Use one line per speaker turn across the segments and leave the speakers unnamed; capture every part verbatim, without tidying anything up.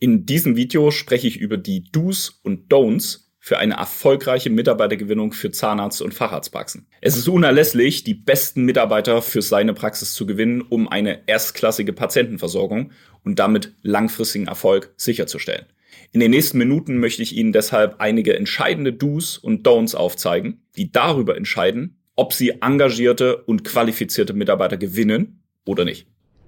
In diesem Video spreche ich über die Do's und Don'ts für eine erfolgreiche Mitarbeitergewinnung für Zahnarzt- und Facharztpraxen. Es ist unerlässlich, die besten Mitarbeiter für seine Praxis zu gewinnen, um eine erstklassige Patientenversorgung und damit langfristigen Erfolg sicherzustellen. In den nächsten Minuten möchte ich Ihnen deshalb einige entscheidende Do's und Don'ts aufzeigen, die darüber entscheiden, ob Sie engagierte und qualifizierte Mitarbeiter gewinnen oder nicht.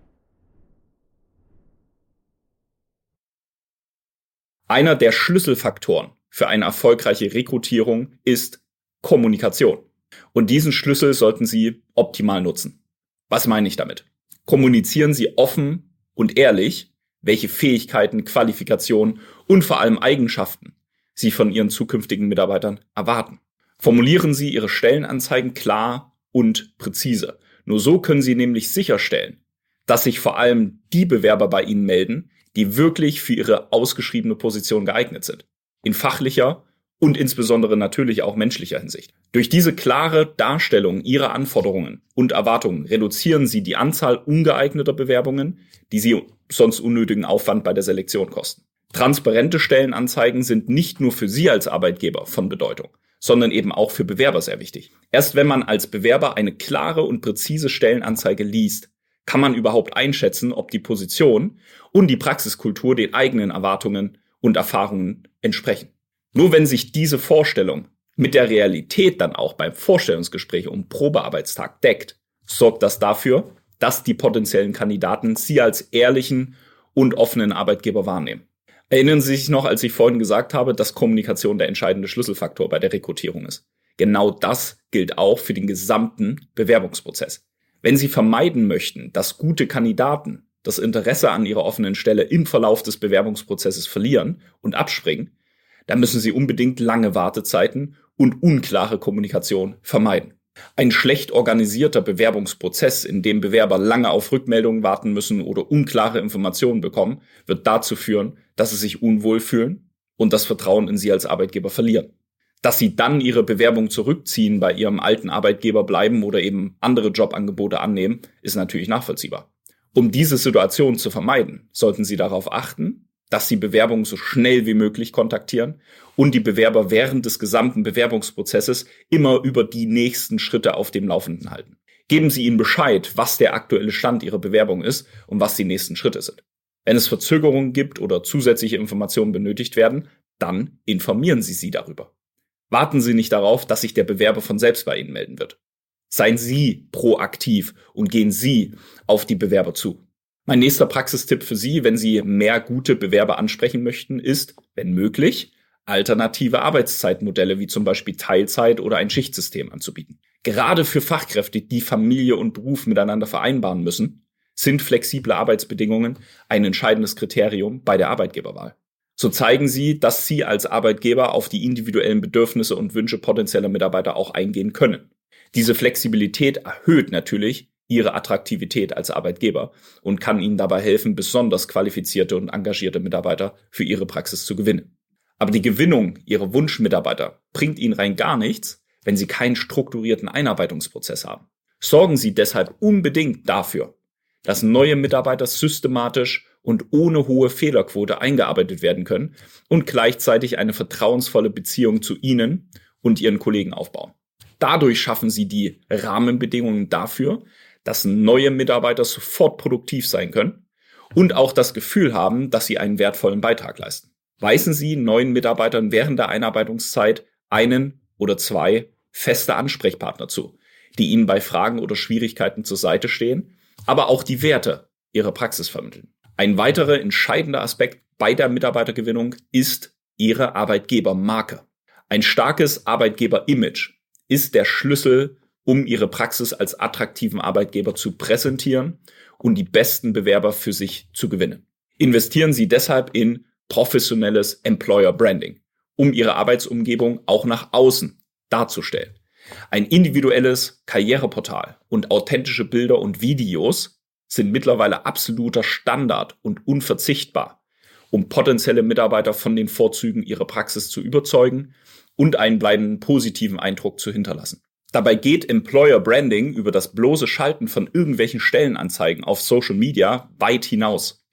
Einer der Schlüsselfaktoren für eine erfolgreiche Rekrutierung ist Kommunikation. Und diesen Schlüssel sollten Sie optimal nutzen. Was meine ich damit? Kommunizieren Sie offen und ehrlich, welche Fähigkeiten, Qualifikationen und vor allem Eigenschaften Sie von Ihren zukünftigen Mitarbeitern erwarten. Formulieren Sie Ihre Stellenanzeigen klar und präzise. Nur so können Sie nämlich sicherstellen, dass sich vor allem die Bewerber bei Ihnen melden, die wirklich für ihre ausgeschriebene Position geeignet sind. In fachlicher und insbesondere natürlich auch menschlicher Hinsicht. Durch diese klare Darstellung Ihrer Anforderungen und Erwartungen reduzieren Sie die Anzahl ungeeigneter Bewerbungen, die Sie sonst unnötigen Aufwand bei der Selektion kosten. Transparente Stellenanzeigen sind nicht nur für Sie als Arbeitgeber von Bedeutung, sondern eben auch für Bewerber sehr wichtig. Erst wenn man als Bewerber eine klare und präzise Stellenanzeige liest, kann man überhaupt einschätzen, ob die Position und die Praxiskultur den eigenen Erwartungen und Erfahrungen entsprechen. Nur wenn sich diese Vorstellung mit der Realität dann auch beim Vorstellungsgespräch und Probearbeitstag deckt, sorgt das dafür, dass die potenziellen Kandidaten Sie als ehrlichen und offenen Arbeitgeber wahrnehmen. Erinnern Sie sich noch, als ich vorhin gesagt habe, dass Kommunikation der entscheidende Schlüsselfaktor bei der Rekrutierung ist? Genau das gilt auch für den gesamten Bewerbungsprozess. Wenn Sie vermeiden möchten, dass gute Kandidaten das Interesse an ihrer offenen Stelle im Verlauf des Bewerbungsprozesses verlieren und abspringen, dann müssen Sie unbedingt lange Wartezeiten und unklare Kommunikation vermeiden. Ein schlecht organisierter Bewerbungsprozess, in dem Bewerber lange auf Rückmeldungen warten müssen oder unklare Informationen bekommen, wird dazu führen, dass sie sich unwohl fühlen und das Vertrauen in Sie als Arbeitgeber verlieren. Dass Sie dann Ihre Bewerbung zurückziehen, bei Ihrem alten Arbeitgeber bleiben oder eben andere Jobangebote annehmen, ist natürlich nachvollziehbar. Um diese Situation zu vermeiden, sollten Sie darauf achten, dass Sie Bewerbungen so schnell wie möglich kontaktieren und die Bewerber während des gesamten Bewerbungsprozesses immer über die nächsten Schritte auf dem Laufenden halten. Geben Sie ihnen Bescheid, was der aktuelle Stand Ihrer Bewerbung ist und was die nächsten Schritte sind. Wenn es Verzögerungen gibt oder zusätzliche Informationen benötigt werden, dann informieren Sie sie darüber. Warten Sie nicht darauf, dass sich der Bewerber von selbst bei Ihnen melden wird. Seien Sie proaktiv und gehen Sie auf die Bewerber zu. Mein nächster Praxistipp für Sie, wenn Sie mehr gute Bewerber ansprechen möchten, ist, wenn möglich, alternative Arbeitszeitmodelle wie zum Beispiel Teilzeit oder ein Schichtsystem anzubieten. Gerade für Fachkräfte, die Familie und Beruf miteinander vereinbaren müssen, sind flexible Arbeitsbedingungen ein entscheidendes Kriterium bei der Arbeitgeberwahl. So zeigen Sie, dass Sie als Arbeitgeber auf die individuellen Bedürfnisse und Wünsche potenzieller Mitarbeiter auch eingehen können. Diese Flexibilität erhöht natürlich Ihre Attraktivität als Arbeitgeber und kann Ihnen dabei helfen, besonders qualifizierte und engagierte Mitarbeiter für Ihre Praxis zu gewinnen. Aber die Gewinnung Ihrer Wunschmitarbeiter bringt Ihnen rein gar nichts, wenn Sie keinen strukturierten Einarbeitungsprozess haben. Sorgen Sie deshalb unbedingt dafür, dass neue Mitarbeiter systematisch und ohne hohe Fehlerquote eingearbeitet werden können und gleichzeitig eine vertrauensvolle Beziehung zu Ihnen und Ihren Kollegen aufbauen. Dadurch schaffen Sie die Rahmenbedingungen dafür, dass neue Mitarbeiter sofort produktiv sein können und auch das Gefühl haben, dass sie einen wertvollen Beitrag leisten. Weisen Sie neuen Mitarbeitern während der Einarbeitungszeit einen oder zwei feste Ansprechpartner zu, die Ihnen bei Fragen oder Schwierigkeiten zur Seite stehen, aber auch die Werte Ihrer Praxis vermitteln. Ein weiterer entscheidender Aspekt bei der Mitarbeitergewinnung ist Ihre Arbeitgebermarke. Ein starkes Arbeitgeber-Image ist der Schlüssel, um Ihre Praxis als attraktiven Arbeitgeber zu präsentieren und die besten Bewerber für sich zu gewinnen. Investieren Sie deshalb in professionelles Employer Branding, um Ihre Arbeitsumgebung auch nach außen darzustellen. Ein individuelles Karriereportal und authentische Bilder und Videos sind mittlerweile absoluter Standard und unverzichtbar, um potenzielle Mitarbeiter von den Vorzügen ihrer Praxis zu überzeugen und einen bleibenden positiven Eindruck zu hinterlassen. Dabei geht Employer Branding über das bloße Schalten von irgendwelchen Stellenanzeigen auf Social Media weit hinaus.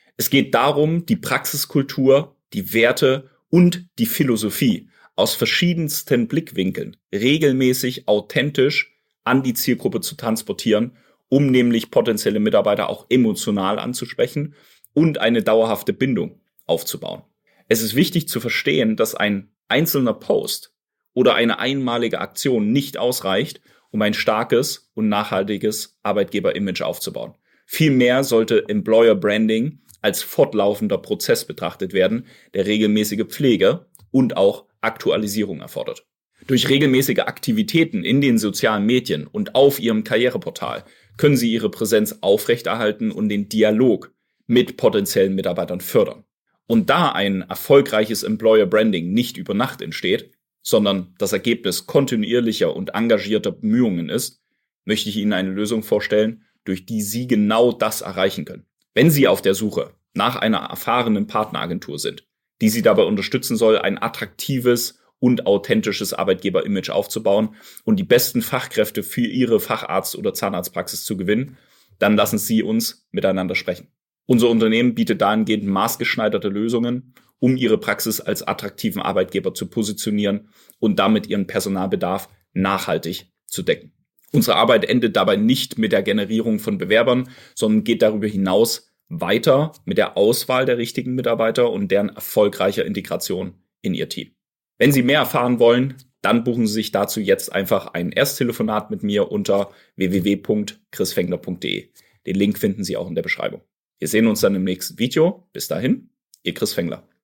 Es geht darum, die Praxiskultur, die Werte und die Philosophie aus verschiedensten Blickwinkeln regelmäßig authentisch an die Zielgruppe zu transportieren, um nämlich potenzielle Mitarbeiter auch emotional anzusprechen und eine dauerhafte Bindung aufzubauen. Es ist wichtig zu verstehen, dass ein einzelner Post oder eine einmalige Aktion nicht ausreicht, um ein starkes und nachhaltiges Arbeitgeber-Image aufzubauen. Vielmehr sollte Employer Branding als fortlaufender Prozess betrachtet werden, der regelmäßige Pflege und auch Aktualisierung erfordert. Durch regelmäßige Aktivitäten in den sozialen Medien und auf Ihrem Karriereportal können Sie Ihre Präsenz aufrechterhalten und den Dialog mit potenziellen Mitarbeitern fördern. Und da ein erfolgreiches Employer Branding nicht über Nacht entsteht, sondern das Ergebnis kontinuierlicher und engagierter Bemühungen ist, möchte ich Ihnen eine Lösung vorstellen, durch die Sie genau das erreichen können. Wenn Sie auf der Suche nach einer erfahrenen Partneragentur sind, die Sie dabei unterstützen soll, ein attraktives und authentisches Arbeitgeber-Image aufzubauen und die besten Fachkräfte für Ihre Facharzt- oder Zahnarztpraxis zu gewinnen, dann lassen Sie uns miteinander sprechen. Unser Unternehmen bietet dahingehend maßgeschneiderte Lösungen, um Ihre Praxis als attraktiven Arbeitgeber zu positionieren und damit Ihren Personalbedarf nachhaltig zu decken. Unsere Arbeit endet dabei nicht mit der Generierung von Bewerbern, sondern geht darüber hinaus weiter mit der Auswahl der richtigen Mitarbeiter und deren erfolgreicher Integration in Ihr Team. Wenn Sie mehr erfahren wollen, dann buchen Sie sich dazu jetzt einfach ein Ersttelefonat mit mir unter w w w punkt chris fengler punkt d e. Den Link finden Sie auch in der Beschreibung. Wir sehen uns dann im nächsten Video. Bis dahin, Ihr Chris Fengler.